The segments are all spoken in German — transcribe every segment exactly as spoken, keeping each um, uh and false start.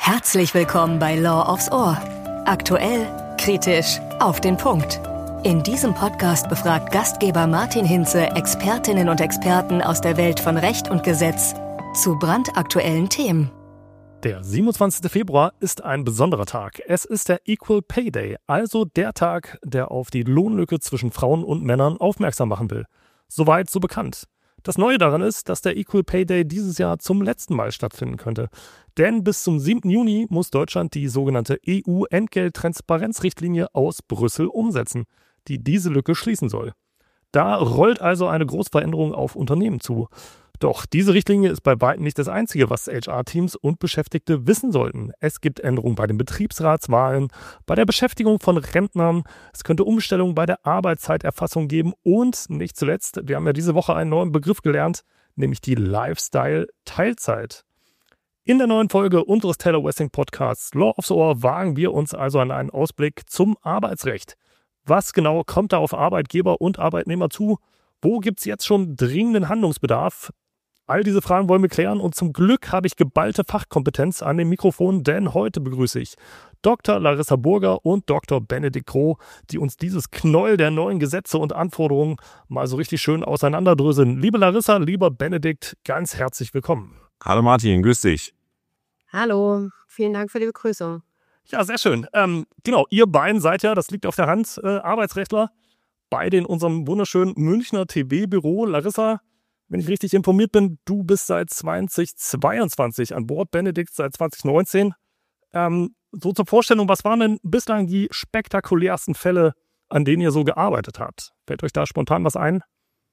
Herzlich willkommen bei Law aufs Ohr. Aktuell, kritisch, auf den Punkt. In diesem Podcast befragt Gastgeber Martin Hinze Expertinnen und Experten aus der Welt von Recht und Gesetz zu brandaktuellen Themen. Der siebenundzwanzigster Februar ist ein besonderer Tag. Es ist der Equal Pay Day, also der Tag, der auf die Lohnlücke zwischen Frauen und Männern aufmerksam machen will. Soweit, so bekannt. Das Neue daran ist, dass der Equal Pay Day dieses Jahr zum letzten Mal stattfinden könnte. Denn bis zum siebten Juni muss Deutschland die sogenannte E U-Entgelttransparenzrichtlinie aus Brüssel umsetzen, die diese Lücke schließen soll. Da rollt also eine Großveränderung auf Unternehmen zu. Doch diese Richtlinie ist bei weitem nicht das Einzige, was H R-Teams und Beschäftigte wissen sollten. Es gibt Änderungen bei den Betriebsratswahlen, bei der Beschäftigung von Rentnern, es könnte Umstellungen bei der Arbeitszeiterfassung geben und nicht zuletzt, wir haben ja diese Woche einen neuen Begriff gelernt, nämlich die Lifestyle-Teilzeit. In der neuen Folge unseres Taylor Wessing Podcasts Law aufs Ohr wagen wir uns also an einen Ausblick zum Arbeitsrecht. Was genau kommt da auf Arbeitgeber und Arbeitnehmer zu? Wo gibt es jetzt schon dringenden Handlungsbedarf? All diese Fragen wollen wir klären und zum Glück habe ich geballte Fachkompetenz an dem Mikrofon, denn heute begrüße ich Doktor Larissa Burger und Doktor Benedikt Groh, die uns dieses Knäuel der neuen Gesetze und Anforderungen mal so richtig schön auseinanderdröseln. Liebe Larissa, lieber Benedikt, ganz herzlich willkommen. Hallo Martin, grüß dich. Hallo, vielen Dank für die Begrüßung. Ja, sehr schön. Ähm, genau, ihr beiden seid ja, das liegt auf der Hand, äh, Arbeitsrechtler, beide in unserem wunderschönen Münchner T B-Büro. Larissa, wenn ich richtig informiert bin, du bist seit zweitausendzweiundzwanzig an Bord, Benedikt seit zwanzig neunzehn. Ähm, so zur Vorstellung, was waren denn bislang die spektakulärsten Fälle, an denen ihr so gearbeitet habt? Fällt euch da spontan was ein?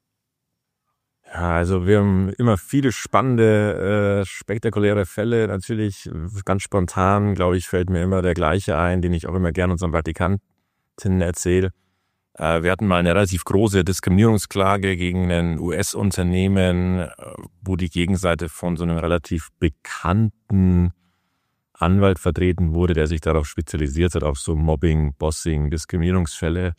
Ja, also wir haben immer viele spannende, äh, spektakuläre Fälle. Natürlich ganz spontan, glaube ich, fällt mir immer der gleiche ein, den ich auch immer gerne unseren Praktikantinnen erzähle. Wir hatten mal eine relativ große Diskriminierungsklage gegen ein U S-Unternehmen, wo die Gegenseite von so einem relativ bekannten Anwalt vertreten wurde, der sich darauf spezialisiert hat, auf so Mobbing, Bossing, Diskriminierungsfälle.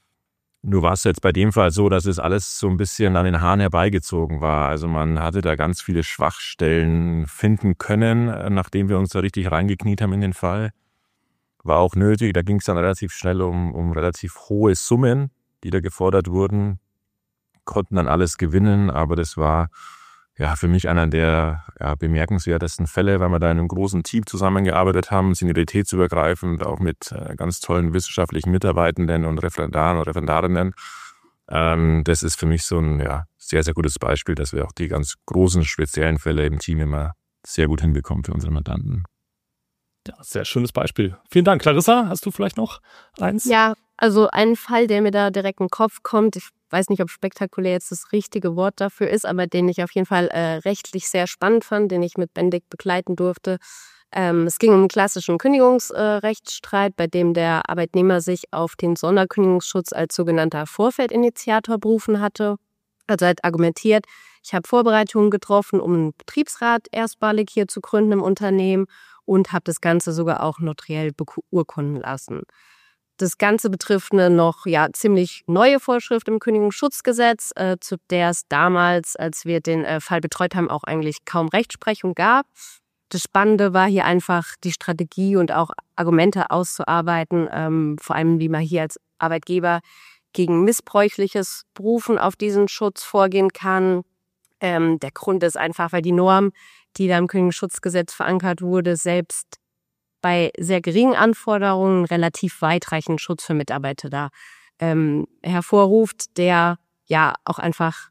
Nur war es jetzt bei dem Fall so, dass es alles so ein bisschen an den Haaren herbeigezogen war. Also man hatte da ganz viele Schwachstellen finden können, nachdem wir uns da richtig reingekniet haben in den Fall. War auch nötig, da ging es dann relativ schnell um, um relativ hohe Summen, die da gefordert wurden, konnten dann alles gewinnen, aber das war ja für mich einer der ja, bemerkenswertesten Fälle, weil wir da in einem großen Team zusammengearbeitet haben, senioritätsübergreifend, auch mit äh, ganz tollen wissenschaftlichen Mitarbeitenden und Referendaren und Referendarinnen. Ähm, das ist für mich so ein ja, sehr, sehr gutes Beispiel, dass wir auch die ganz großen, speziellen Fälle im Team immer sehr gut hinbekommen für unsere Mandanten. Ja, sehr schönes Beispiel. Vielen Dank. Clarissa, hast du vielleicht noch eins? Ja, also ein Fall, der mir da direkt in den Kopf kommt, ich weiß nicht, ob spektakulär jetzt das richtige Wort dafür ist, aber den ich auf jeden Fall äh, rechtlich sehr spannend fand, den ich mit Benedikt begleiten durfte. Ähm, es ging um einen klassischen Kündigungsrechtsstreit, äh, bei dem der Arbeitnehmer sich auf den Sonderkündigungsschutz als sogenannter Vorfeldinitiator berufen hatte. Also er hat argumentiert, ich habe Vorbereitungen getroffen, um einen Betriebsrat erstmalig hier zu gründen im Unternehmen, und habe das Ganze sogar auch notariell beurkunden lassen. Das Ganze betrifft eine noch ja, ziemlich neue Vorschrift im Kündigungsschutzgesetz, äh, zu der es damals, als wir den äh, Fall betreut haben, auch eigentlich kaum Rechtsprechung gab. Das Spannende war hier einfach die Strategie und auch Argumente auszuarbeiten, ähm, vor allem wie man hier als Arbeitgeber gegen missbräuchliches Berufen auf diesen Schutz vorgehen kann. Ähm, der Grund ist einfach, weil die Norm, die da im Kündigungsschutzgesetz verankert wurde, selbst bei sehr geringen Anforderungen relativ weitreichenden Schutz für Mitarbeiter da ähm, hervorruft, der ja auch einfach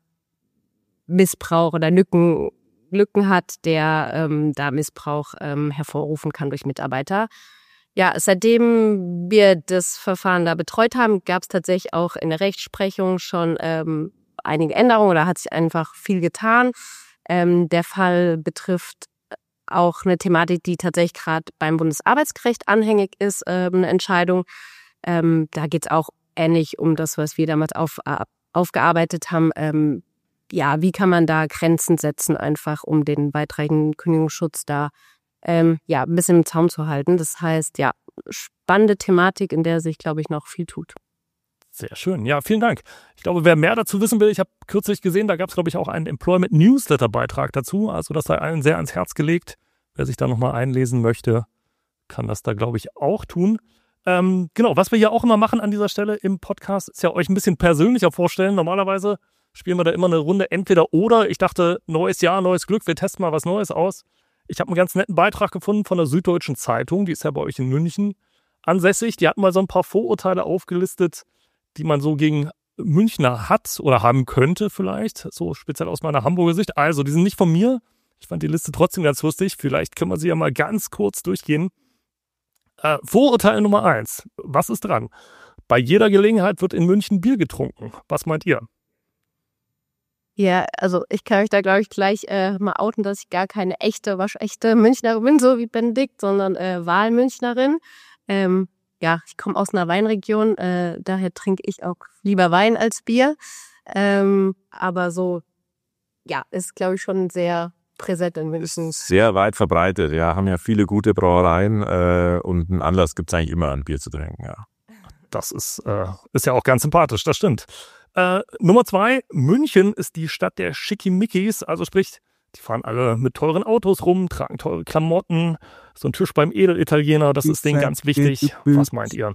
Missbrauch oder Lücken, Lücken hat, der ähm, da Missbrauch ähm, hervorrufen kann durch Mitarbeiter. Ja, seitdem wir das Verfahren da betreut haben, gab es tatsächlich auch in der Rechtsprechung schon ähm, einige Änderungen oder hat sich einfach viel getan. Ähm, der Fall betrifft auch eine Thematik, die tatsächlich gerade beim Bundesarbeitsgericht anhängig ist, äh, eine Entscheidung. Ähm, da geht es auch ähnlich um das, was wir damals auf, äh, aufgearbeitet haben. Ähm, ja, wie kann man da Grenzen setzen, einfach um den weitreichenden Kündigungsschutz da ähm, ja, ein bisschen im Zaum zu halten. Das heißt, ja, spannende Thematik, in der sich, glaube ich, noch viel tut. Sehr schön. Ja, vielen Dank. Ich glaube, wer mehr dazu wissen will, ich habe kürzlich gesehen, da gab es, glaube ich, auch einen Employment-Newsletter-Beitrag dazu. Also das sei allen sehr ans Herz gelegt. Wer sich da nochmal einlesen möchte, kann das da, glaube ich, auch tun. Ähm, genau, was wir hier auch immer machen an dieser Stelle im Podcast, ist ja euch ein bisschen persönlicher vorstellen. Normalerweise spielen wir da immer eine Runde entweder oder. Ich dachte, neues Jahr, neues Glück, wir testen mal was Neues aus. Ich habe einen ganz netten Beitrag gefunden von der Süddeutschen Zeitung, die ist ja bei euch in München ansässig. Die hat mal so ein paar Vorurteile aufgelistet, die man so gegen Münchner hat oder haben könnte vielleicht, so speziell aus meiner Hamburger Sicht. Also, die sind nicht von mir. Ich fand die Liste trotzdem ganz lustig. Vielleicht können wir sie ja mal ganz kurz durchgehen. Äh, Vorurteil Nummer eins. Was ist dran? Bei jeder Gelegenheit wird in München Bier getrunken. Was meint ihr? Ja, also ich kann euch da, glaube ich, gleich äh, mal outen, dass ich gar keine echte, waschechte Münchnerin bin, so wie Benedikt, sondern äh, Wahlmünchnerin. Ähm, ja, ich komme aus einer Weinregion, äh, daher trinke ich auch lieber Wein als Bier. Ähm, aber so, ja, ist, glaube ich, schon sehr präsent in München. Sehr weit verbreitet, ja, haben ja viele gute Brauereien äh, und einen Anlass gibt es eigentlich immer, ein Bier zu trinken, ja. Das ist, äh, ist ja auch ganz sympathisch, das stimmt. Äh, Nummer zwei, München ist die Stadt der Schickimickis, also sprich, die fahren alle mit teuren Autos rum, tragen teure Klamotten, so ein Tisch beim Edelitaliener, das ist denen ganz wichtig. Was meint ihr?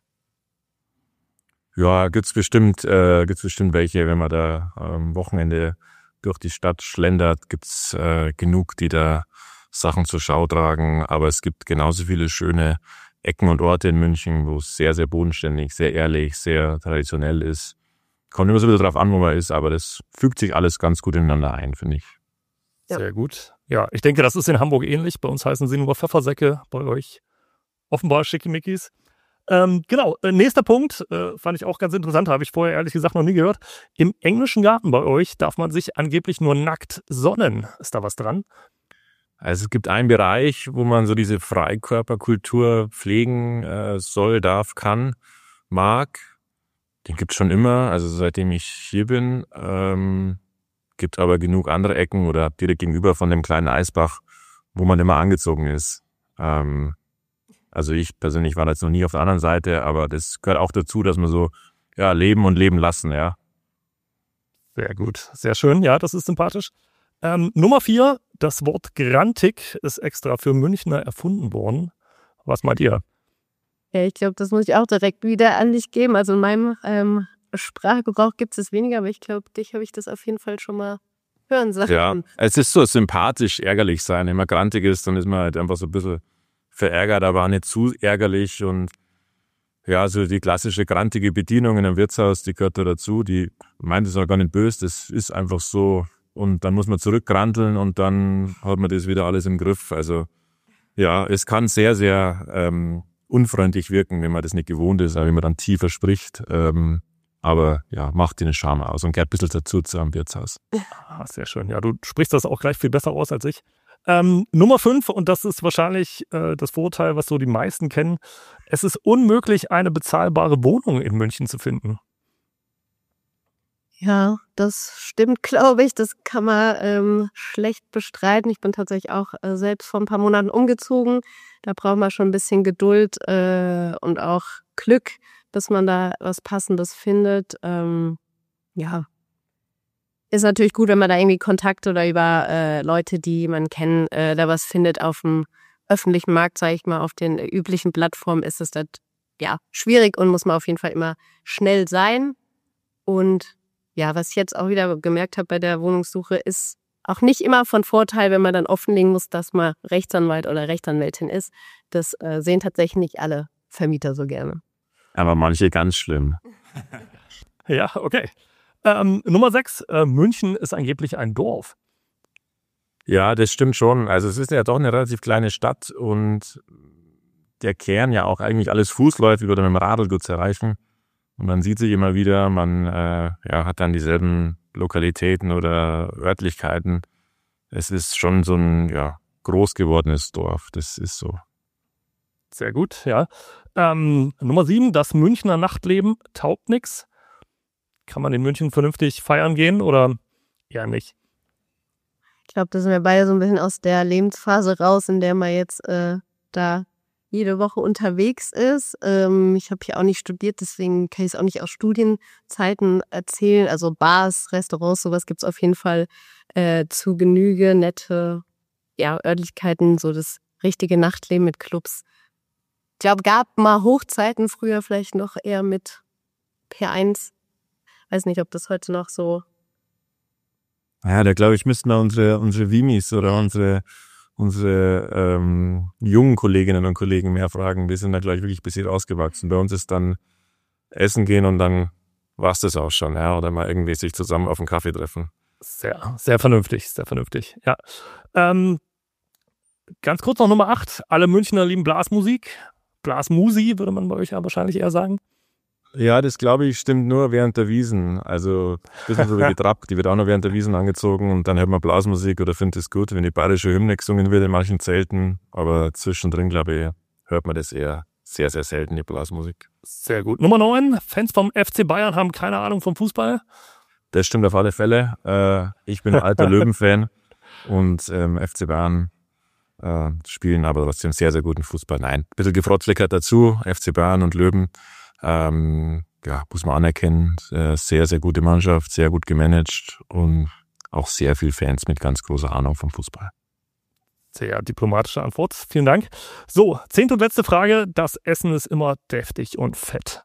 Ja, gibt's bestimmt, äh, gibt's bestimmt welche, wenn man da am Wochenende durch die Stadt schlendert, gibt's äh, genug, die da Sachen zur Schau tragen, aber es gibt genauso viele schöne Ecken und Orte in München, wo es sehr, sehr bodenständig, sehr ehrlich, sehr traditionell ist. Kommt immer so ein bisschen drauf an, wo man ist, aber das fügt sich alles ganz gut ineinander ein, finde ich. Ja. Sehr gut. Ja, ich denke, das ist in Hamburg ähnlich. Bei uns heißen sie nur Pfeffersäcke, bei euch offenbar Schickimickis. Ähm, genau, äh, nächster Punkt, äh, fand ich auch ganz interessant, habe ich vorher ehrlich gesagt noch nie gehört. Im englischen Garten bei euch darf man sich angeblich nur nackt sonnen. Ist da was dran? Also es gibt einen Bereich, wo man so diese Freikörperkultur pflegen äh, soll, darf, kann, mag. Den gibt's schon immer, also seitdem ich hier bin. Ähm, gibt aber genug andere Ecken oder direkt gegenüber von dem kleinen Eisbach, wo man immer angezogen ist. Ähm, also ich persönlich war jetzt noch nie auf der anderen Seite, aber das gehört auch dazu, dass man so ja leben und leben lassen, ja. Sehr gut, sehr schön, ja, das ist sympathisch. Ähm, Nummer vier, das Wort Grantig ist extra für Münchner erfunden worden. Was meint ihr? Ja, ich glaube, das muss ich auch direkt wieder an dich geben. Also in meinem ähm, Sprachgebrauch gibt es weniger, aber ich glaube, dich habe ich das auf jeden Fall schon mal hören sagen. Ja, es ist so sympathisch ärgerlich sein. Wenn man grantig ist, dann ist man halt einfach so ein bisschen verärgert, aber auch nicht zu ärgerlich. Und ja, so die klassische grantige Bedienung in einem Wirtshaus, die gehört da dazu. Die meint es auch gar nicht böse, das ist einfach so. Und dann muss man zurückgranteln und dann hat man das wieder alles im Griff. Also ja, es kann sehr, sehr ähm, unfreundlich wirken, wenn man das nicht gewohnt ist, wenn man dann tiefer spricht. Ähm, aber ja, macht den Charme aus und gehört ein bisschen dazu zu einem Wirtshaus. Ah, sehr schön. Ja, du sprichst das auch gleich viel besser aus als ich. Ähm, Nummer fünf, und das ist wahrscheinlich äh, das Vorurteil, was so die meisten kennen. Es ist unmöglich, eine bezahlbare Wohnung in München zu finden. Ja, das stimmt, glaube ich. Das kann man ähm, schlecht bestreiten. Ich bin tatsächlich auch äh, selbst vor ein paar Monaten umgezogen. Da braucht man schon ein bisschen Geduld äh, und auch Glück, dass man da was Passendes findet. Ähm, ja, ist natürlich gut, wenn man da irgendwie Kontakte oder über äh, Leute, die man kennt, äh, da was findet auf dem öffentlichen Markt, sage ich mal, auf den üblichen Plattformen ist es das ja schwierig und muss man auf jeden Fall immer schnell sein. Und ja, was ich jetzt auch wieder gemerkt habe bei der Wohnungssuche, ist auch nicht immer von Vorteil, wenn man dann offenlegen muss, dass man Rechtsanwalt oder Rechtsanwältin ist. Das äh, sehen tatsächlich nicht alle Vermieter so gerne. Aber manche ganz schlimm. Ja, okay. Ähm, Nummer sechs, äh, München ist angeblich ein Dorf. Ja, das stimmt schon. Also es ist ja doch eine relativ kleine Stadt und der Kern ja auch eigentlich alles fußläufig oder mit dem Radl gut zu erreichen. Und man sieht sich immer wieder, man äh, ja, hat dann dieselben Lokalitäten oder Örtlichkeiten. Es ist schon so ein ja, groß gewordenes Dorf, das ist so. Sehr gut, ja. Ähm, Nummer sieben, das Münchner Nachtleben taugt nix. Kann man in München vernünftig feiern gehen oder eher nicht? Ich glaube, da sind wir beide so ein bisschen aus der Lebensphase raus, in der man jetzt äh, da jede Woche unterwegs ist. Ähm, ich habe hier auch nicht studiert, deswegen kann ich es auch nicht aus Studienzeiten erzählen. Also Bars, Restaurants, sowas gibt es auf jeden Fall äh, zu Genüge, nette ja, Örtlichkeiten, so das richtige Nachtleben mit Clubs. Ich glaube, gab mal Hochzeiten früher vielleicht noch eher mit P eins. Weiß nicht, ob das heute noch so... Ja, da glaube ich, müssten wir unsere, unsere Vimis oder unsere, unsere ähm, jungen Kolleginnen und Kollegen mehr fragen. Wir sind da, glaube ich, wirklich ein bisschen rausgewachsen. Bei uns ist dann essen gehen und dann war es das auch schon. Ja, oder mal irgendwie sich zusammen auf einen Kaffee treffen. Sehr, sehr vernünftig, sehr vernünftig, ja. Ähm, ganz kurz noch Nummer acht. Alle Münchner lieben Blasmusik. Blasmusi würde man bei euch ja wahrscheinlich eher sagen. Ja, das glaube ich stimmt nur während der Wiesn. Also ein bisschen so wie die Trapp, die wird auch noch während der Wiesn angezogen und dann hört man Blasmusik oder findet es gut, wenn die bayerische Hymne gesungen wird in manchen Zelten. Aber zwischendrin, glaube ich, hört man das eher sehr, sehr selten, die Blasmusik. Sehr gut. Nummer neun. Fans vom F C Bayern haben keine Ahnung vom Fußball. Das stimmt auf alle Fälle. Äh, ich bin ein alter Löwen-Fan und ähm, F C Bayern äh, spielen aber trotzdem sehr, sehr guten Fußball. Nein, ein bisschen gefrotzlickert dazu, F C Bayern und Löwen. Ähm, ja, muss man anerkennen, äh, sehr, sehr gute Mannschaft, sehr gut gemanagt und auch sehr viele Fans mit ganz großer Ahnung vom Fußball. Sehr diplomatische Antwort, vielen Dank. So, zehnte und letzte Frage. Das Essen ist immer deftig und fett.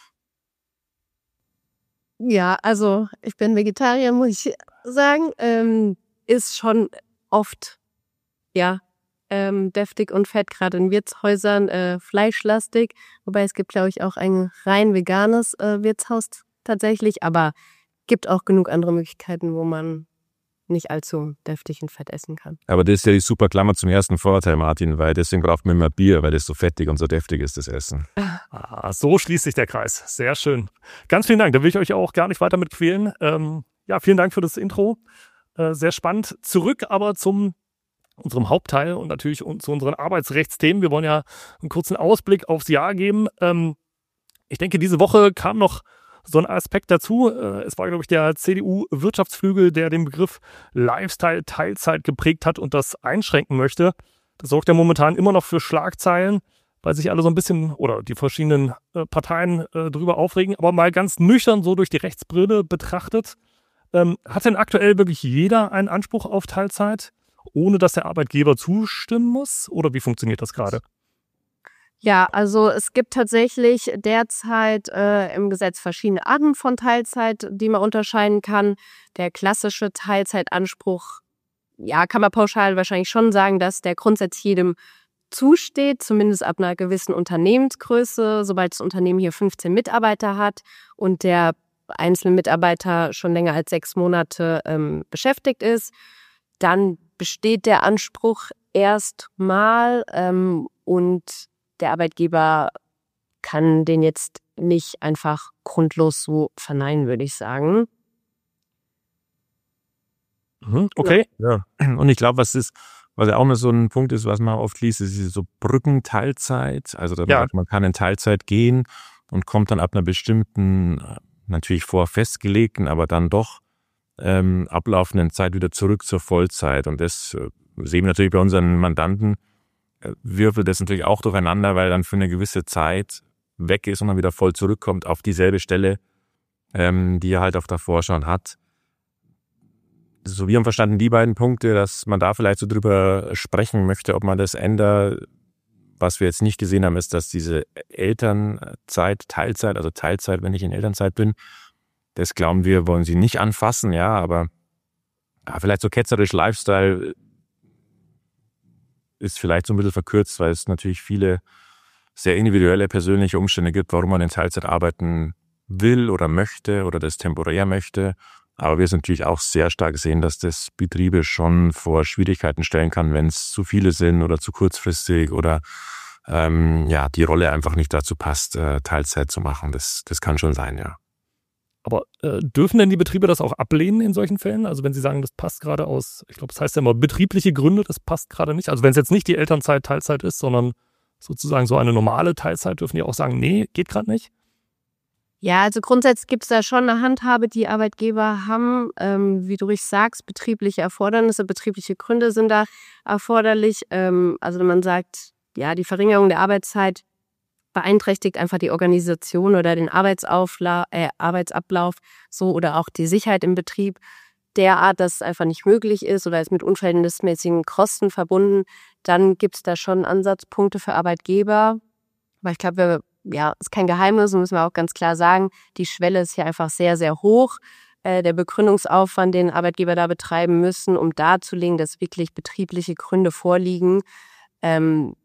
Ja, also ich bin Vegetarier, muss ich sagen. Ähm, ist schon oft, ja, ähm, deftig und fett, gerade in Wirtshäusern, äh, fleischlastig. Wobei es gibt, glaube ich, auch ein rein veganes äh, Wirtshaus tatsächlich. Aber gibt auch genug andere Möglichkeiten, wo man nicht allzu deftig und fett essen kann. Aber das ist ja die super Klammer zum ersten Vorteil, Martin, weil deswegen braucht man immer Bier, weil das so fettig und so deftig ist, das Essen. Ah, so schließt sich der Kreis. Sehr schön. Ganz vielen Dank. Da will ich euch auch gar nicht weiter mit quälen. Ähm, ja, vielen Dank für das Intro. Äh, sehr spannend. Zurück aber zum unserem Hauptteil und natürlich zu unseren Arbeitsrechtsthemen. Wir wollen ja einen kurzen Ausblick aufs Jahr geben. Ähm, ich denke, diese Woche kam noch so ein Aspekt dazu. Es war, glaube ich, der C D U-Wirtschaftsflügel, der den Begriff Lifestyle-Teilzeit geprägt hat und das einschränken möchte. Das sorgt ja momentan immer noch für Schlagzeilen, weil sich alle so ein bisschen oder die verschiedenen äh, Parteien äh, drüber aufregen. Aber mal ganz nüchtern so durch die Rechtsbrille betrachtet, ähm, hat denn aktuell wirklich jeder einen Anspruch auf Teilzeit, ohne dass der Arbeitgeber zustimmen muss? Oder wie funktioniert das gerade? Ja, also es gibt tatsächlich derzeit äh, im Gesetz verschiedene Arten von Teilzeit, die man unterscheiden kann. Der klassische Teilzeitanspruch, ja, kann man pauschal wahrscheinlich schon sagen, dass der grundsätzlich jedem zusteht, zumindest ab einer gewissen Unternehmensgröße, sobald das Unternehmen hier fünfzehn Mitarbeiter hat und der einzelne Mitarbeiter schon länger als sechs Monate ähm, beschäftigt ist, dann besteht der Anspruch erstmal ähm, und der Arbeitgeber kann den jetzt nicht einfach grundlos so verneinen, würde ich sagen. Okay. Ja. Und ich glaube, was ist, was ja auch noch so ein Punkt ist, was man oft liest, ist diese so Brückenteilzeit. Also dass man Ja. sagt, man kann in Teilzeit gehen und kommt dann ab einer bestimmten, natürlich vor festgelegten, aber dann doch ähm, ablaufenden Zeit wieder zurück zur Vollzeit. Und das äh, sehen wir natürlich bei unseren Mandanten, würfelt das natürlich auch durcheinander, weil dann für eine gewisse Zeit weg ist und dann wieder voll zurückkommt auf dieselbe Stelle, ähm, die er halt auf davor schon hat. So, wir haben verstanden die beiden Punkte, dass man da vielleicht so drüber sprechen möchte, ob man das ändert. Was wir jetzt nicht gesehen haben, ist, dass diese Elternzeit, Teilzeit, also Teilzeit, wenn ich in Elternzeit bin, das glauben wir, wollen sie nicht anfassen, ja, aber ja, vielleicht so ketzerisch Lifestyle ist vielleicht so ein bisschen verkürzt, weil es natürlich viele sehr individuelle persönliche Umstände gibt, warum man in Teilzeit arbeiten will oder möchte oder das temporär möchte. Aber wir sind natürlich auch sehr stark sehen, dass das Betriebe schon vor Schwierigkeiten stellen kann, wenn es zu viele sind oder zu kurzfristig oder ähm, ja die Rolle einfach nicht dazu passt, äh, Teilzeit zu machen. Das, das kann schon sein, ja. Aber äh, dürfen denn die Betriebe das auch ablehnen in solchen Fällen? Also wenn sie sagen, das passt gerade aus, ich glaube, das heißt ja immer betriebliche Gründe, das passt gerade nicht. Also wenn es jetzt nicht die Elternzeit Teilzeit ist, sondern sozusagen so eine normale Teilzeit, dürfen die auch sagen, nee, geht gerade nicht? Ja, also grundsätzlich gibt es da schon eine Handhabe, die Arbeitgeber haben. Ähm, wie du richtig sagst, betriebliche Erfordernisse, betriebliche Gründe sind da erforderlich. Ähm, also wenn man sagt, ja, die Verringerung der Arbeitszeit beeinträchtigt einfach die Organisation oder den Arbeitsaufla- äh, Arbeitsablauf so oder auch die Sicherheit im Betrieb, derart, dass es einfach nicht möglich ist oder ist mit unverhältnismäßigen Kosten verbunden, dann gibt es da schon Ansatzpunkte für Arbeitgeber. Aber ich glaube, ja, ist kein Geheimnis, müssen wir auch ganz klar sagen, die Schwelle ist hier einfach sehr, sehr hoch. Äh, der Begründungsaufwand, den Arbeitgeber da betreiben müssen, um darzulegen, dass wirklich betriebliche Gründe vorliegen, ähm,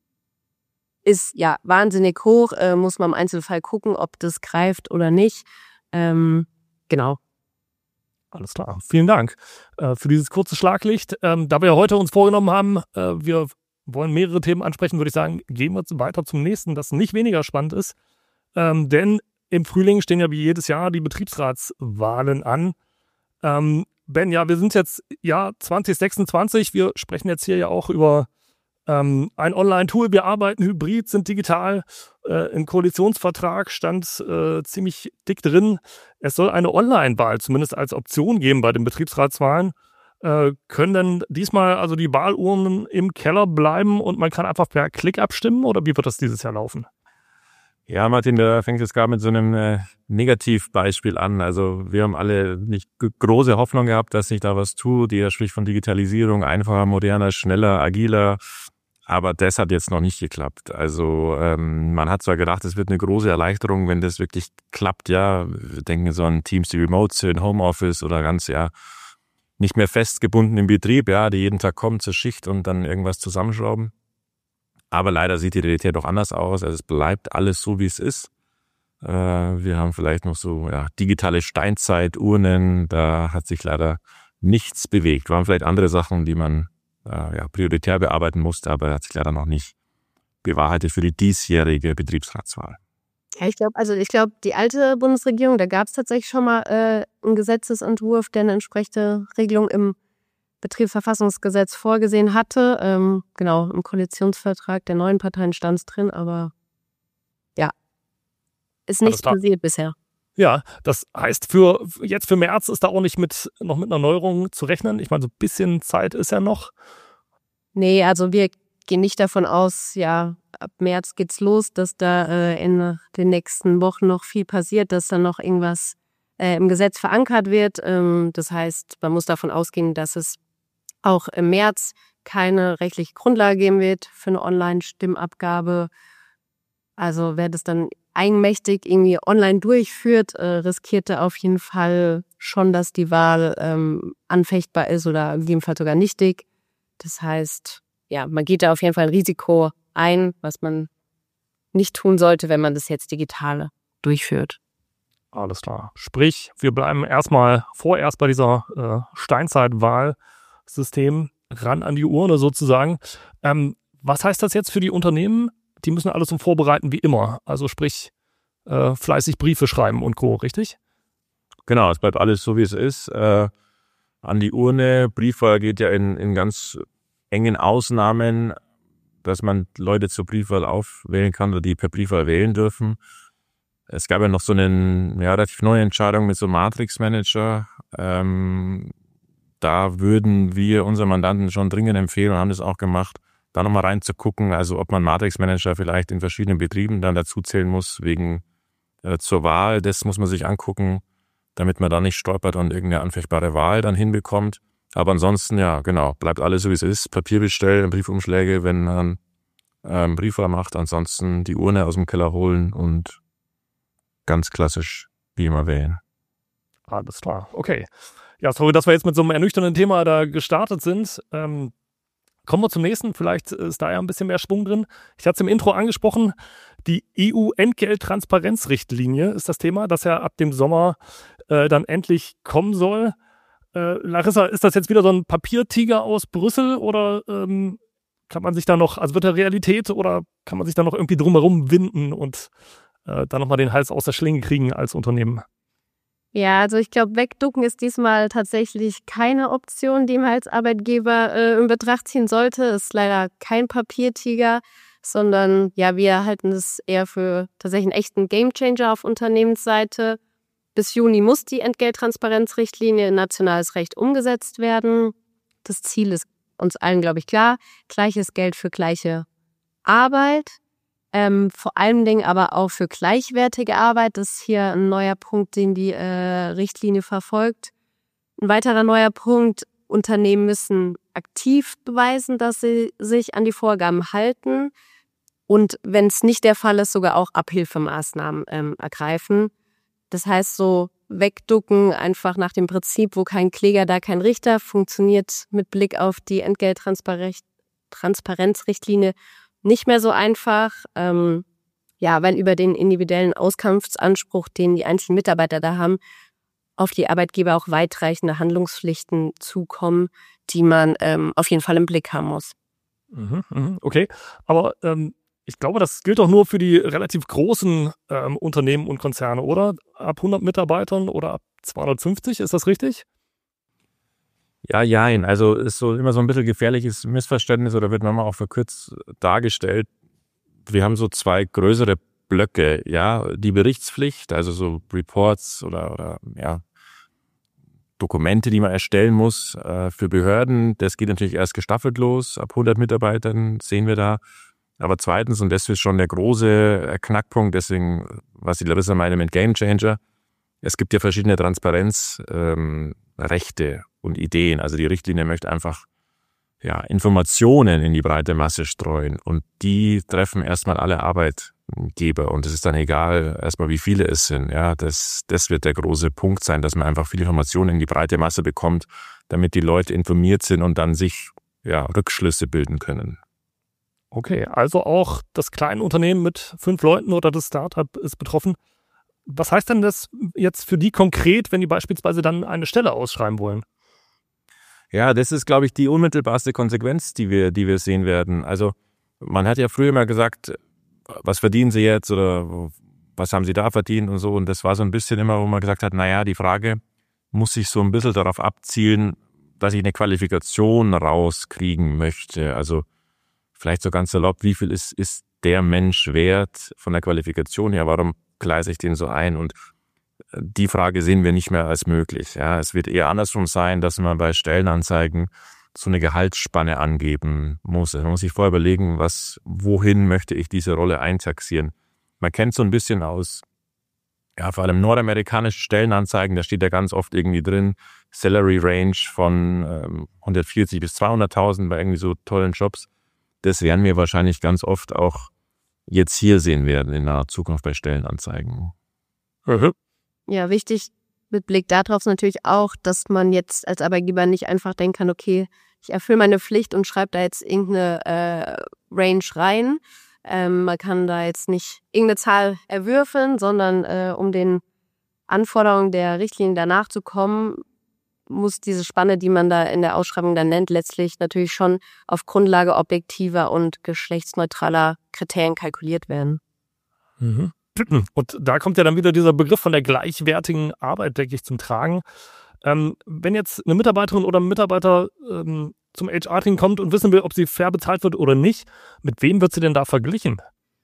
ist ja wahnsinnig hoch. Äh, muss man im Einzelfall gucken, ob das greift oder nicht. Ähm, genau. Alles klar. Vielen Dank äh, für dieses kurze Schlaglicht. Ähm, da wir ja heute uns vorgenommen haben, äh, wir wollen mehrere Themen ansprechen, würde ich sagen, gehen wir weiter zum nächsten, das nicht weniger spannend ist. Ähm, denn im Frühling stehen ja wie jedes Jahr die Betriebsratswahlen an. Ähm, Ben, ja, wir sind jetzt Jahr zwanzig sechsundzwanzig. Wir sprechen jetzt hier ja auch über ähm, ein Online-Tool. Wir arbeiten hybrid, sind digital. Äh, Im Koalitionsvertrag stand äh, ziemlich dick drin, es soll eine Online-Wahl zumindest als Option geben bei den Betriebsratswahlen. Äh, können denn diesmal also die Wahlurnen im Keller bleiben und man kann einfach per Klick abstimmen oder wie wird das dieses Jahr laufen? Ja, Martin, da fängt es gerade mit so einem äh, Negativbeispiel an. Also wir haben alle nicht g- große Hoffnung gehabt, dass sich da was tut. Jeder spricht von Digitalisierung, einfacher, moderner, schneller, agiler. Aber das hat jetzt noch nicht geklappt. Also ähm, man hat zwar gedacht, es wird eine große Erleichterung, wenn das wirklich klappt. Ja, wir denken so an Teams, die remote sind, Homeoffice oder ganz ja nicht mehr festgebunden im Betrieb, ja, die jeden Tag kommen zur Schicht und dann irgendwas zusammenschrauben. Aber leider sieht die Realität doch anders aus. Also es bleibt alles so, wie es ist. Äh, wir haben vielleicht noch so ja, digitale Steinzeit-Urnen. Da hat sich leider nichts bewegt. Wir haben vielleicht andere Sachen, die man äh, ja, prioritär bearbeiten musste, aber hat sich leider noch nicht bewahrheitet für die diesjährige Betriebsratswahl. Ja, ich glaube, also ich glaube, die alte Bundesregierung, da gab es tatsächlich schon mal äh, einen Gesetzesentwurf, der eine entsprechende Regelung im Betriebsverfassungsgesetz vorgesehen hatte. Ähm, genau, im Koalitionsvertrag der neuen Parteien stand es drin, aber ja, ist nichts passiert bisher. Ja, das heißt, für jetzt für März ist da auch nicht mit noch mit einer Neuerung zu rechnen. Ich meine, so ein bisschen Zeit ist ja noch. Nee, also wir gehen nicht davon aus, ja, ab März geht's los, dass da äh, in den nächsten Wochen noch viel passiert, dass dann noch irgendwas äh, im Gesetz verankert wird. Ähm, das heißt, man muss davon ausgehen, dass es auch im März keine rechtliche Grundlage geben wird für eine Online-Stimmabgabe. Also wer das dann eigenmächtig irgendwie online durchführt, äh, riskierte auf jeden Fall schon, dass die Wahl ähm, anfechtbar ist oder gegebenenfalls sogar nichtig. Das heißt, ja, man geht da auf jeden Fall ein Risiko ein, was man nicht tun sollte, wenn man das jetzt digital durchführt. Alles klar. Sprich, wir bleiben erstmal vorerst bei dieser äh, Steinzeitwahlsystem ran an die Urne sozusagen. Ähm, was heißt das jetzt für die Unternehmen? Die müssen alles um vorbereiten wie immer. Also sprich, äh, fleißig Briefe schreiben und Co., richtig? Genau, es bleibt alles so, wie es ist. Äh, an die Urne. Briefwahl geht ja in, in ganz engen Ausnahmen, dass man Leute zur Briefwahl aufwählen kann oder die per Briefwahl wählen dürfen. Es gab ja noch so eine ja, relativ neue Entscheidung mit so einem Matrix-Manager. Ähm, da würden wir unseren Mandanten schon dringend empfehlen und haben das auch gemacht, da nochmal reinzugucken, also ob man Matrix-Manager vielleicht in verschiedenen Betrieben dann dazu zählen muss, wegen äh, zur Wahl. Das muss man sich angucken, damit man da nicht stolpert und irgendeine anfechtbare Wahl dann hinbekommt. Aber ansonsten, ja, genau, bleibt alles so, wie es ist. Papier bestellen, Briefumschläge, wenn man ähm, Briefwahl macht. Ansonsten die Urne aus dem Keller holen und ganz klassisch wie immer wählen. Alles klar, okay. Ja, sorry, dass wir jetzt mit so einem ernüchternden Thema da gestartet sind. Ähm, kommen wir zum nächsten. Vielleicht ist da ja ein bisschen mehr Schwung drin. Ich hatte es im Intro angesprochen. Die E U-Entgelttransparenzrichtlinie ist das Thema, das ja ab dem Sommer äh, dann endlich kommen soll. Äh, Larissa, ist das jetzt wieder so ein Papiertiger aus Brüssel oder ähm, kann man sich da noch, also wird der Realität oder kann man sich da noch irgendwie drumherum winden und äh, dann nochmal den Hals aus der Schlinge kriegen als Unternehmen? Ja, also ich glaube, wegducken ist diesmal tatsächlich keine Option, die man als Arbeitgeber äh, in Betracht ziehen sollte. Ist leider kein Papiertiger, sondern ja, wir halten es eher für tatsächlich einen echten Gamechanger auf Unternehmensseite. Bis Juni muss die Entgelttransparenzrichtlinie in nationales Recht umgesetzt werden. Das Ziel ist uns allen, glaube ich, klar. Gleiches Geld für gleiche Arbeit. Ähm, vor allen Dingen aber auch für gleichwertige Arbeit. Das ist hier ein neuer Punkt, den die äh, Richtlinie verfolgt. Ein weiterer neuer Punkt: Unternehmen müssen aktiv beweisen, dass sie sich an die Vorgaben halten und, wenn es nicht der Fall ist, sogar auch Abhilfemaßnahmen ähm, ergreifen. Das heißt, so wegducken, einfach nach dem Prinzip, wo kein Kläger, da kein Richter, funktioniert mit Blick auf die Entgelttransparenzrichtlinie nicht mehr so einfach. Ähm, ja, weil über den individuellen Auskunftsanspruch, den die einzelnen Mitarbeiter da haben, auf die Arbeitgeber auch weitreichende Handlungspflichten zukommen, die man ähm, auf jeden Fall im Blick haben muss. Mhm, mhm, okay, aber ähm, ich glaube, das gilt doch nur für die relativ großen ähm, Unternehmen und Konzerne, oder? Ab hundert Mitarbeitern oder ab zweihundertfünfzig, ist das richtig? Ja, jein. Also ist so immer so ein bisschen gefährliches Missverständnis oder wird manchmal auch verkürzt dargestellt. Wir haben so zwei größere Blöcke, ja, die Berichtspflicht, also so Reports oder, oder ja, Dokumente, die man erstellen muss äh, für Behörden. Das geht natürlich erst gestaffelt los. Ab hundert Mitarbeitern sehen wir da. Aber zweitens, und das ist schon der große Knackpunkt, deswegen, was die Larissa meinte mit Gamechanger, es gibt ja verschiedene Transparenzrechte ähm, und Ideen. Also die Richtlinie möchte einfach ja, Informationen in die breite Masse streuen und die treffen erstmal alle Arbeitgeber und es ist dann egal, erstmal wie viele es sind. Ja, das, das wird der große Punkt sein, dass man einfach viele Informationen in die breite Masse bekommt, damit die Leute informiert sind und dann sich ja, Rückschlüsse bilden können. Okay, also auch das kleine Unternehmen mit fünf Leuten oder das Startup ist betroffen. Was heißt denn das jetzt für die konkret, wenn die beispielsweise dann eine Stelle ausschreiben wollen? Ja, das ist, glaube ich, die unmittelbarste Konsequenz, die wir, die wir sehen werden. Also man hat ja früher immer gesagt, was verdienen Sie jetzt oder was haben Sie da verdient und so. Und das war so ein bisschen immer, wo man gesagt hat, naja, die Frage muss sich so ein bisschen darauf abzielen, dass ich eine Qualifikation rauskriegen möchte. Also vielleicht so ganz salopp, wie viel ist, ist der Mensch wert von der Qualifikation her? Warum gleise ich den so ein? Und die Frage sehen wir nicht mehr als möglich. Ja, es wird eher andersrum sein, dass man bei Stellenanzeigen so eine Gehaltsspanne angeben muss. Man muss sich vorher überlegen, was, wohin möchte ich diese Rolle eintaxieren. Man kennt so ein bisschen aus, ja, vor allem nordamerikanischen Stellenanzeigen, da steht ja ganz oft irgendwie drin, Salary Range von ähm, hundertvierzig bis zweihunderttausend bei irgendwie so tollen Jobs. Das werden wir wahrscheinlich ganz oft auch jetzt hier sehen werden in naher Zukunft bei Stellenanzeigen. Mhm. Ja, wichtig mit Blick darauf ist natürlich auch, dass man jetzt als Arbeitgeber nicht einfach denken kann, okay, ich erfülle meine Pflicht und schreibe da jetzt irgendeine äh, Range rein. Ähm, man kann da jetzt nicht irgendeine Zahl erwürfeln, sondern äh, um den Anforderungen der Richtlinien danach zu kommen, muss diese Spanne, die man da in der Ausschreibung dann nennt, letztlich natürlich schon auf Grundlage objektiver und geschlechtsneutraler Kriterien kalkuliert werden. Mhm. Und da kommt ja dann wieder dieser Begriff von der gleichwertigen Arbeit, denke ich, zum Tragen. Ähm, wenn jetzt eine Mitarbeiterin oder ein Mitarbeiter ähm, zum H R-Team kommt und wissen will, ob sie fair bezahlt wird oder nicht, mit wem wird sie denn da verglichen?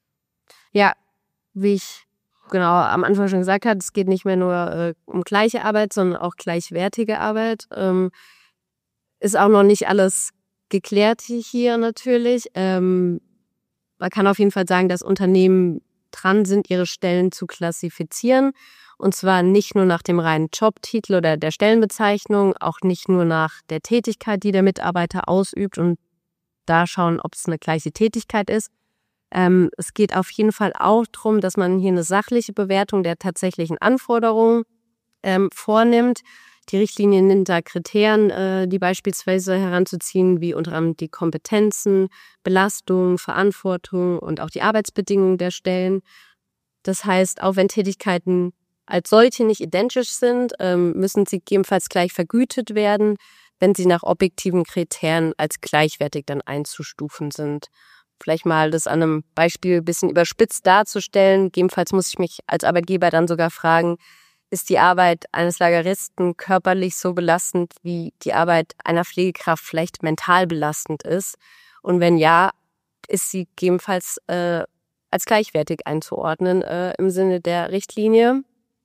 Ja, wie ich genau am Anfang schon gesagt habe, es geht nicht mehr nur äh, um gleiche Arbeit, sondern auch gleichwertige Arbeit. Ähm, ist auch noch nicht alles geklärt hier natürlich. Ähm, man kann auf jeden Fall sagen, dass Unternehmen dran sind, ihre Stellen zu klassifizieren. Und zwar nicht nur nach dem reinen Jobtitel oder der Stellenbezeichnung, auch nicht nur nach der Tätigkeit, die der Mitarbeiter ausübt und da schauen, ob es eine gleiche Tätigkeit ist. Ähm, es geht auf jeden Fall auch darum, dass man hier eine sachliche Bewertung der tatsächlichen Anforderungen ähm, vornimmt. Die Richtlinie nennt da Kriterien, äh, die beispielsweise heranzuziehen, wie unter anderem die Kompetenzen, Belastung, Verantwortung und auch die Arbeitsbedingungen der Stellen. Das heißt, auch wenn Tätigkeiten als solche nicht identisch sind, ähm, müssen sie gegebenenfalls gleich vergütet werden, wenn sie nach objektiven Kriterien als gleichwertig dann einzustufen sind. Vielleicht mal das an einem Beispiel ein bisschen überspitzt darzustellen. Gegebenenfalls muss ich mich als Arbeitgeber dann sogar fragen, ist die Arbeit eines Lageristen körperlich so belastend, wie die Arbeit einer Pflegekraft vielleicht mental belastend ist? Und wenn ja, ist sie gegebenenfalls äh, als gleichwertig einzuordnen äh, im Sinne der Richtlinie.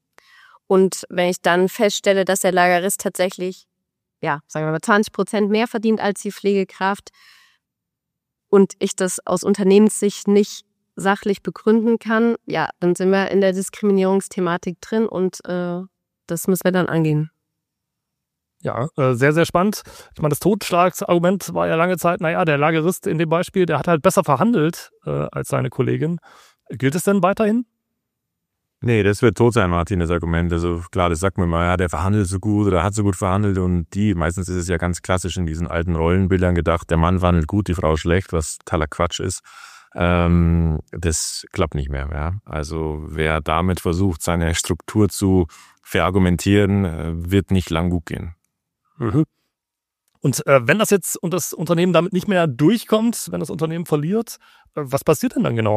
Und wenn ich dann feststelle, dass der Lagerist tatsächlich, ja, sagen wir mal, zwanzig Prozent mehr verdient als die Pflegekraft und ich das aus Unternehmenssicht nicht sachlich begründen kann, ja, dann sind wir in der Diskriminierungsthematik drin und äh, das müssen wir dann angehen. Ja, äh, sehr, sehr spannend. Ich meine, das Totschlagsargument war ja lange Zeit, naja, der Lagerist in dem Beispiel, der hat halt besser verhandelt äh, als seine Kollegin. Gilt es denn weiterhin? Nee, das wird tot sein, Martin, das Argument. Also klar, das sagt man mal, ja, der verhandelt so gut oder hat so gut verhandelt und die, meistens ist es ja ganz klassisch in diesen alten Rollenbildern gedacht, der Mann verhandelt gut, die Frau schlecht, was totaler Quatsch ist. Ähm, das klappt nicht mehr, ja. Also wer damit versucht, seine Struktur zu verargumentieren, wird nicht lang gut gehen. Mhm. Und äh, wenn das jetzt und das Unternehmen damit nicht mehr durchkommt, wenn das Unternehmen verliert, äh, was passiert denn dann genau?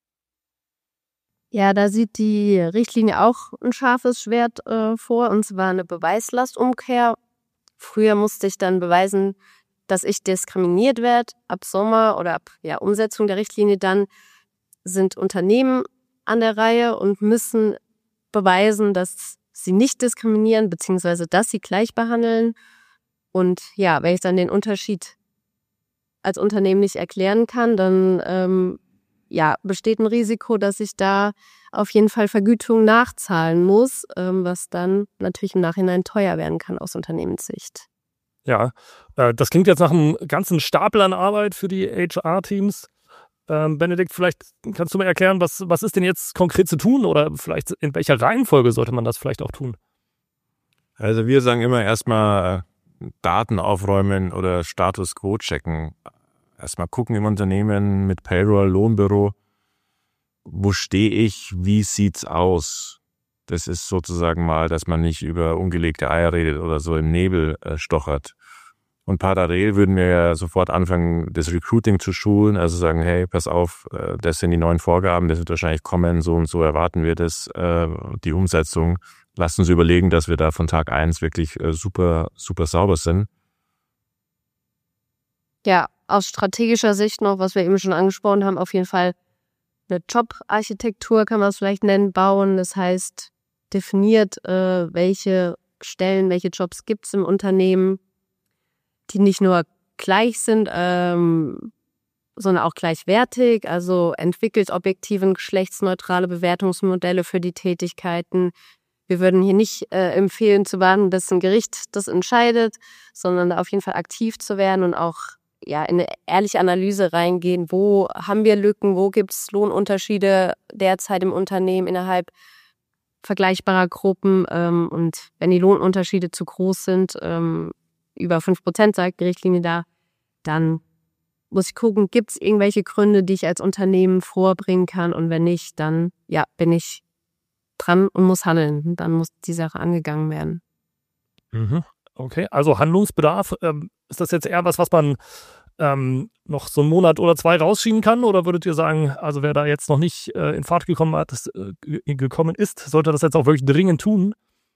Ja, da sieht die Richtlinie auch ein scharfes Schwert äh, vor, und zwar eine Beweislastumkehr. Früher musste ich dann beweisen, dass ich diskriminiert werde. Ab Sommer oder ab ja, Umsetzung der Richtlinie dann sind Unternehmen an der Reihe und müssen beweisen, dass sie nicht diskriminieren, beziehungsweise dass sie gleich behandeln. Und ja, wenn ich dann den Unterschied als Unternehmen nicht erklären kann, dann ähm, ja, besteht ein Risiko, dass ich da auf jeden Fall Vergütung nachzahlen muss, ähm, was dann natürlich im Nachhinein teuer werden kann aus Unternehmenssicht. Ja, äh, das klingt jetzt nach einem ganzen Stapel an Arbeit für die H R-Teams. Ähm, Benedikt, vielleicht kannst du mir erklären, was, was ist denn jetzt konkret zu tun oder vielleicht in welcher Reihenfolge sollte man das vielleicht auch tun? Also wir sagen immer erstmal Daten aufräumen oder Status Quo checken. Erstmal gucken im Unternehmen mit Payroll, Lohnbüro, wo stehe ich, wie sieht's aus? Das ist sozusagen mal, dass man nicht über ungelegte Eier redet oder so im Nebel äh, stochert. Und parallel würden wir ja sofort anfangen, das Recruiting zu schulen, also sagen, hey, pass auf, äh, das sind die neuen Vorgaben, das wird wahrscheinlich kommen, so und so erwarten wir das, äh, die Umsetzung. Lasst uns überlegen, dass wir da von Tag eins wirklich äh, super, super sauber sind. Ja, aus strategischer Sicht noch, was wir eben schon angesprochen haben, auf jeden Fall eine Jobarchitektur, kann man es vielleicht nennen, bauen. Das heißt, definiert, äh, welche Stellen, welche Jobs gibt es im Unternehmen, die nicht nur gleich sind, ähm, sondern auch gleichwertig. Also entwickelt objektive und geschlechtsneutrale Bewertungsmodelle für die Tätigkeiten. Wir würden hier nicht äh, empfehlen zu warten, dass ein Gericht das entscheidet, sondern auf jeden Fall aktiv zu werden und auch ja, in eine ehrliche Analyse reingehen. Wo haben wir Lücken? Wo gibt es Lohnunterschiede derzeit im Unternehmen innerhalb vergleichbarer Gruppen? Ähm, und wenn die Lohnunterschiede zu groß sind, ähm, über fünf Prozent sagt die Richtlinie da, dann muss ich gucken, gibt es irgendwelche Gründe, die ich als Unternehmen vorbringen kann? Und wenn nicht, dann ja, bin ich dran und muss handeln. Dann muss die Sache angegangen werden. Mhm. Okay, also Handlungsbedarf, ähm, ist das jetzt eher was, was man ähm, noch so einen Monat oder zwei rausschieben kann? Oder würdet ihr sagen, also wer da jetzt noch nicht äh, in Fahrt gekommen hat, das, äh, gekommen ist, sollte das jetzt auch wirklich dringend tun?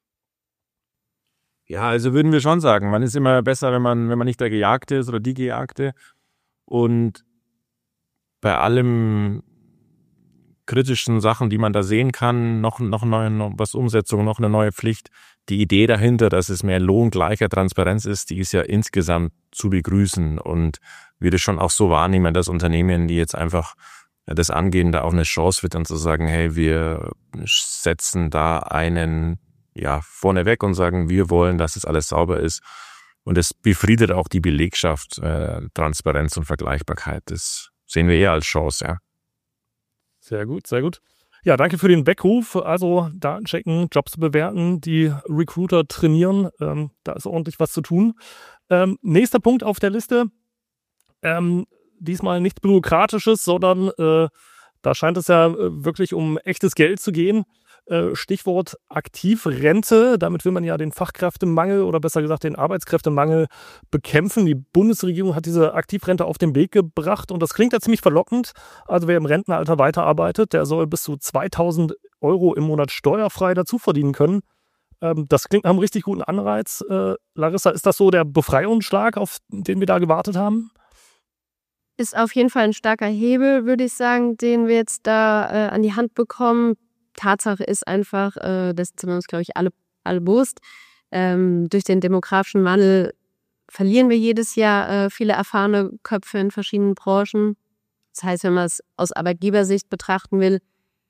Ja, also würden wir schon sagen, man ist immer besser, wenn man, wenn man nicht der Gejagte ist oder die Gejagte. Und bei allem kritischen Sachen, die man da sehen kann, noch, noch, neue, noch was Umsetzung, noch eine neue Pflicht. Die Idee dahinter, dass es mehr lohngleicher Transparenz ist, die ist ja insgesamt zu begrüßen und würde schon auch so wahrnehmen, dass Unternehmen, die jetzt einfach das angehen, da auch eine Chance wird, dann zu sagen, hey, wir setzen da einen ja vorneweg und sagen, wir wollen, dass es alles sauber ist. Und es befriedet auch die Belegschaft, äh, Transparenz und Vergleichbarkeit. Das sehen wir eher als Chance, ja. Sehr gut, sehr gut. Ja, danke für den Weckruf. Also Daten checken, Jobs bewerten, die Recruiter trainieren. Ähm, da ist ordentlich was zu tun. Ähm, nächster Punkt auf der Liste. Ähm, diesmal nichts Bürokratisches, sondern äh, da scheint es ja äh, wirklich um echtes Geld zu gehen. Äh, Stichwort Aktivrente. Damit will man ja den Fachkräftemangel oder besser gesagt den Arbeitskräftemangel bekämpfen. Die Bundesregierung hat diese Aktivrente auf den Weg gebracht und das klingt ja ziemlich verlockend. Also wer im Rentenalter weiterarbeitet, der soll bis zu zweitausend Euro im Monat steuerfrei dazu verdienen können. Ähm, das klingt nach einem richtig guten Anreiz. Äh, Larissa, ist das so der Befreiungsschlag, auf den wir da gewartet haben? Ist auf jeden Fall ein starker Hebel, würde ich sagen, den wir jetzt da äh, an die Hand bekommen. Tatsache ist einfach, äh, das sind wir uns, glaube ich, alle, alle bewusst, ähm, durch den demografischen Wandel verlieren wir jedes Jahr äh, viele erfahrene Köpfe in verschiedenen Branchen. Das heißt, wenn man es aus Arbeitgebersicht betrachten will,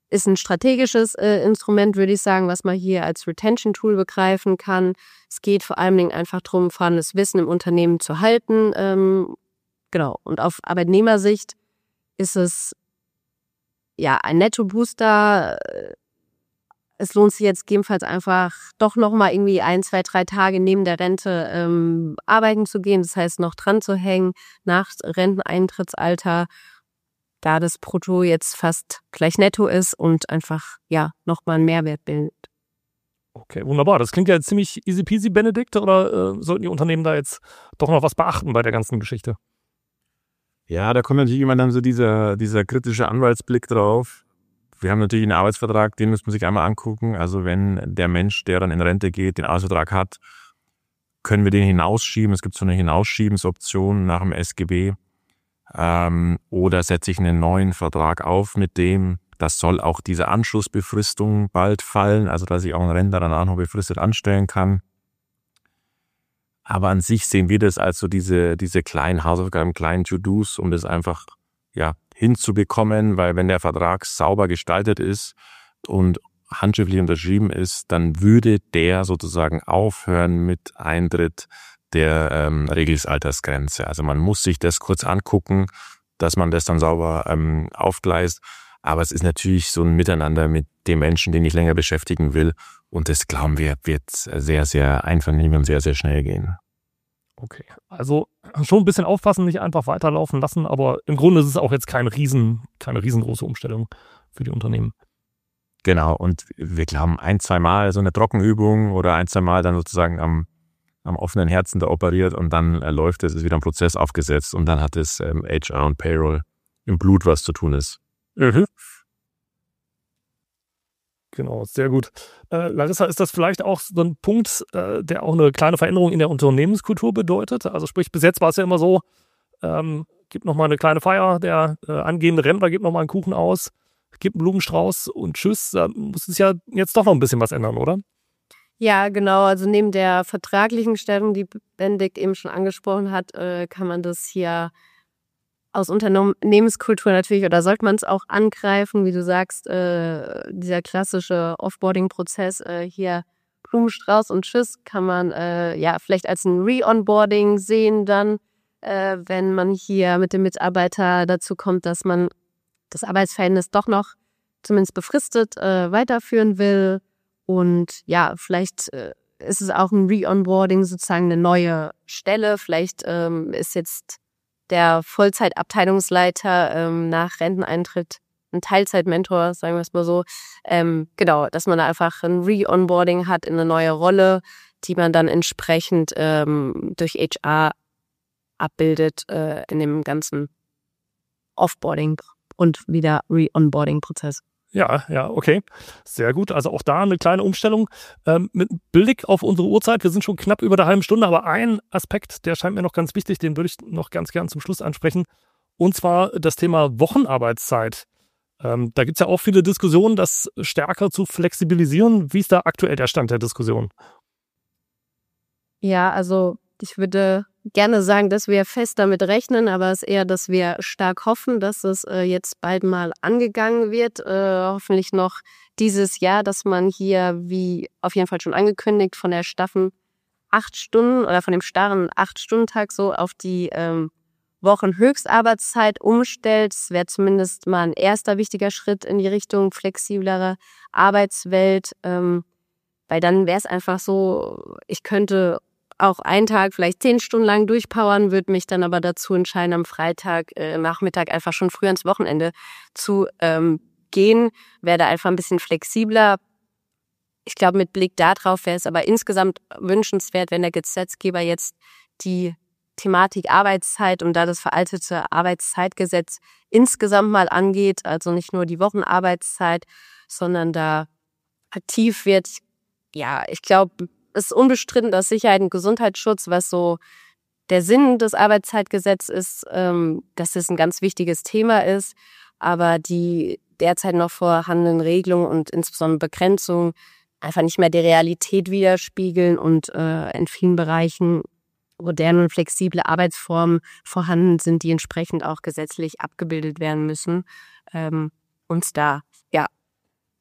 ist ein strategisches äh, Instrument, würde ich sagen, was man hier als Retention-Tool begreifen kann. Es geht vor allen Dingen einfach darum, vorhandenes Wissen im Unternehmen zu halten. Ähm, genau. Und auf Arbeitnehmersicht ist es ja ein Netto-Booster. Es lohnt sich jetzt gegebenenfalls einfach doch nochmal irgendwie ein, zwei, drei Tage neben der Rente ähm, arbeiten zu gehen. Das heißt, noch dran zu hängen nach Renteneintrittsalter, da das Brutto jetzt fast gleich netto ist und einfach, ja, nochmal einen Mehrwert bildet. Okay, wunderbar. Das klingt ja ziemlich easy peasy, Benedikt, oder äh, sollten die Unternehmen da jetzt doch noch was beachten bei der ganzen Geschichte? Ja, da kommt natürlich immer dann so dieser, dieser kritische Anwaltsblick drauf. Wir haben natürlich einen Arbeitsvertrag, den muss man sich einmal angucken. Also wenn der Mensch, der dann in Rente geht, den Arbeitsvertrag hat, können wir den hinausschieben. Es gibt so eine Hinausschiebensoption nach dem S G B. Ähm, oder setze ich einen neuen Vertrag auf mit dem, das soll auch diese Anschlussbefristung bald fallen, also dass ich auch einen Rentner danach noch befristet anstellen kann. Aber an sich sehen wir das als so diese, diese kleinen Hausaufgaben, kleinen To-Dos, um das einfach ja hinzubekommen, weil wenn der Vertrag sauber gestaltet ist und handschriftlich unterschrieben ist, dann würde der sozusagen aufhören mit Eintritt der ähm, Regelaltersgrenze. Also man muss sich das kurz angucken, dass man das dann sauber ähm, aufgleist. Aber es ist natürlich so ein Miteinander mit dem Menschen, den ich länger beschäftigen will. Und das, glauben wir, wird sehr, sehr einvernehmlich und sehr, sehr schnell gehen. Okay, also schon ein bisschen aufpassen, nicht einfach weiterlaufen lassen. Aber im Grunde ist es auch jetzt kein riesen, keine riesengroße Umstellung für die Unternehmen. Genau, und wir glauben, ein, zwei Mal so eine Trockenübung oder ein, zwei Mal dann sozusagen am am offenen Herzen da operiert und dann äh, läuft es, ist wieder ein Prozess aufgesetzt und dann hat es ähm, H R und Payroll im Blut, was zu tun ist. Mhm. Genau, sehr gut. Äh, Larissa, ist das vielleicht auch so ein Punkt, äh, der auch eine kleine Veränderung in der Unternehmenskultur bedeutet? Also sprich, bis jetzt war es ja immer so, ähm, gibt nochmal eine kleine Feier, der äh, angehende Rentner gibt nochmal einen Kuchen aus, gibt einen Blumenstrauß und tschüss. Da muss es ja jetzt doch noch ein bisschen was ändern, oder? Ja, genau. Also neben der vertraglichen Stellung, die Benedikt eben schon angesprochen hat, äh, kann man das hier aus Unternehmenskultur natürlich, oder sollte man es auch angreifen, wie du sagst, äh, dieser klassische Offboarding-Prozess, äh, hier Blumenstrauß und Tschüss, kann man äh, ja vielleicht als ein Re-Onboarding sehen dann, äh, wenn man hier mit dem Mitarbeiter dazu kommt, dass man das Arbeitsverhältnis doch noch zumindest befristet äh, weiterführen will. Und ja, vielleicht äh, ist es auch ein Re-Onboarding, sozusagen eine neue Stelle. Vielleicht ähm, ist jetzt der Vollzeitabteilungsleiter ähm, nach Renteneintritt ein Teilzeitmentor, sagen wir es mal so. Ähm, genau, dass man da einfach ein Re-Onboarding hat in eine neue Rolle, die man dann entsprechend ähm, durch H R abbildet äh, in dem ganzen Offboarding und wieder Re-Onboarding-Prozess. Ja, ja, okay. Sehr gut. Also auch da eine kleine Umstellung. Ähm, mit Blick auf unsere Uhrzeit, wir sind schon knapp über der halben Stunde, aber ein Aspekt, der scheint mir noch ganz wichtig, den würde ich noch ganz gern zum Schluss ansprechen. Und zwar das Thema Wochenarbeitszeit. Ähm, da gibt es ja auch viele Diskussionen, das stärker zu flexibilisieren. Wie ist da aktuell der Stand der Diskussion? Ja, also ich würde gerne sagen, dass wir fest damit rechnen, aber es ist eher, dass wir stark hoffen, dass es äh, jetzt bald mal angegangen wird. Äh, hoffentlich noch dieses Jahr, dass man hier, wie auf jeden Fall schon angekündigt, von der staffen acht Stunden oder von dem starren acht-Stunden-Tag so auf die ähm, Wochenhöchstarbeitszeit umstellt. Das wäre zumindest mal ein erster wichtiger Schritt in die Richtung flexiblere Arbeitswelt, ähm, weil dann wäre es einfach so, ich könnte auch einen Tag vielleicht zehn Stunden lang durchpowern, würde mich dann aber dazu entscheiden, am Freitag, äh, Nachmittag einfach schon früh ans Wochenende zu ähm, gehen, wäre da einfach ein bisschen flexibler. Ich glaube, mit Blick darauf wäre es aber insgesamt wünschenswert, wenn der Gesetzgeber jetzt die Thematik Arbeitszeit und da das veraltete Arbeitszeitgesetz insgesamt mal angeht, also nicht nur die Wochenarbeitszeit, sondern da aktiv wird. Ja, ich glaube, es ist unbestritten, dass Sicherheit und Gesundheitsschutz, was so der Sinn des Arbeitszeitgesetzes ist, ähm, dass das ein ganz wichtiges Thema ist. Aber die derzeit noch vorhandenen Regelungen und insbesondere Begrenzungen einfach nicht mehr die Realität widerspiegeln und äh, in vielen Bereichen moderne und flexible Arbeitsformen vorhanden sind, die entsprechend auch gesetzlich abgebildet werden müssen. Ähm, uns da ja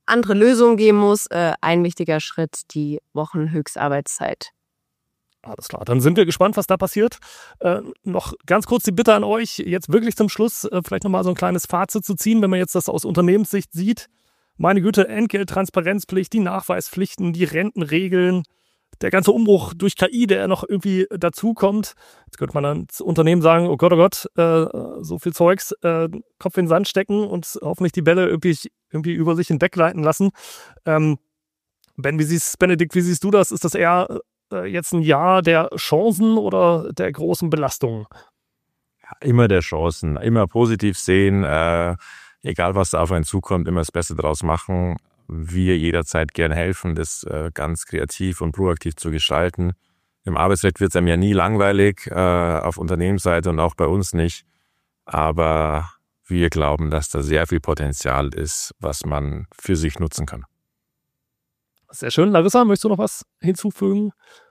andere Lösungen geben muss. Äh, ein wichtiger Schritt, die Wochenhöchstarbeitszeit. Alles klar, dann sind wir gespannt, was da passiert. Äh, noch ganz kurz die Bitte an euch, jetzt wirklich zum Schluss äh, vielleicht nochmal so ein kleines Fazit zu ziehen, wenn man jetzt das aus Unternehmenssicht sieht. Meine Güte, Entgelt, Transparenzpflicht, die Nachweispflichten, die Rentenregeln, der ganze Umbruch durch K I, der noch irgendwie dazukommt. Jetzt könnte man dann ins Unternehmen sagen, oh Gott, oh Gott, äh, so viel Zeugs, äh, Kopf in den Sand stecken und hoffentlich die Bälle irgendwie, irgendwie über sich hinwegleiten lassen. Ähm, Ben, wie siehst, Benedikt, wie siehst du das? Ist das eher jetzt ein Jahr der Chancen oder der großen Belastungen? Ja, immer der Chancen, immer positiv sehen, äh, egal was da auf einen zukommt, immer das Beste draus machen. Wir jederzeit gern helfen, das äh, ganz kreativ und proaktiv zu gestalten. Im Arbeitsrecht wird es einem ja nie langweilig, äh, auf Unternehmensseite und auch bei uns nicht. Aber wir glauben, dass da sehr viel Potenzial ist, was man für sich nutzen kann. Sehr schön. Larissa, möchtest du noch was hinzufügen?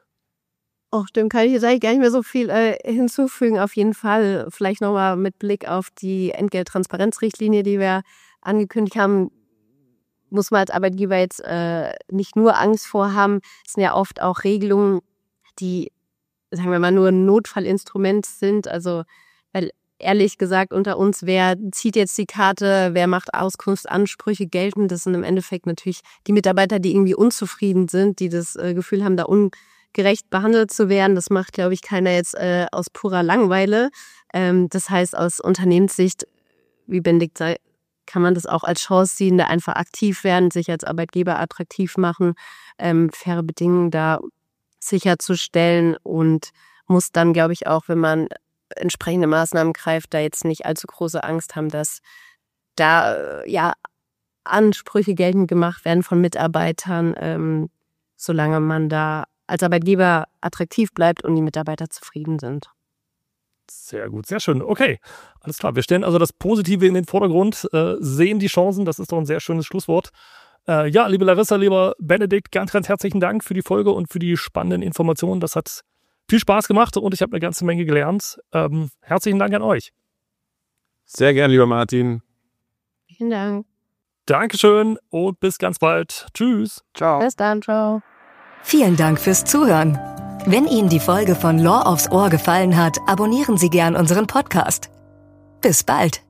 Oh, stimmt, kann ich jetzt eigentlich gar nicht mehr so viel äh, hinzufügen. Auf jeden Fall, vielleicht nochmal mit Blick auf die Entgelttransparenzrichtlinie, die wir angekündigt haben, muss man als Arbeitgeber jetzt äh, nicht nur Angst vor haben. Es sind ja oft auch Regelungen, die, sagen wir mal, nur ein Notfallinstrument sind. Also, weil ehrlich gesagt, unter uns, wer zieht jetzt die Karte, wer macht Auskunftsansprüche geltend? Das sind im Endeffekt natürlich die Mitarbeiter, die irgendwie unzufrieden sind, die das äh, Gefühl haben, da ungerecht behandelt zu werden. Das macht, glaube ich, keiner jetzt äh, aus purer Langeweile. Ähm, das heißt, aus Unternehmenssicht, wie Benedikt sagt, kann man das auch als Chance sehen, da einfach aktiv werden, sich als Arbeitgeber attraktiv machen, ähm, faire Bedingungen da sicherzustellen und muss dann, glaube ich, auch, wenn man entsprechende Maßnahmen greift, da jetzt nicht allzu große Angst haben, dass da ja Ansprüche geltend gemacht werden von Mitarbeitern, ähm, solange man da als Arbeitgeber attraktiv bleibt und die Mitarbeiter zufrieden sind. Sehr gut, sehr schön. Okay, alles klar. Wir stellen also das Positive in den Vordergrund, äh, sehen die Chancen. Das ist doch ein sehr schönes Schlusswort. Äh, ja, liebe Larissa, lieber Benedikt, ganz, ganz herzlichen Dank für die Folge und für die spannenden Informationen. Das hat viel Spaß gemacht und ich habe eine ganze Menge gelernt. Ähm, herzlichen Dank an euch. Sehr gern, lieber Martin. Vielen Dank. Dankeschön und bis ganz bald. Tschüss. Ciao. Bis dann, ciao. Vielen Dank fürs Zuhören. Wenn Ihnen die Folge von Law aufs Ohr gefallen hat, abonnieren Sie gern unseren Podcast. Bis bald.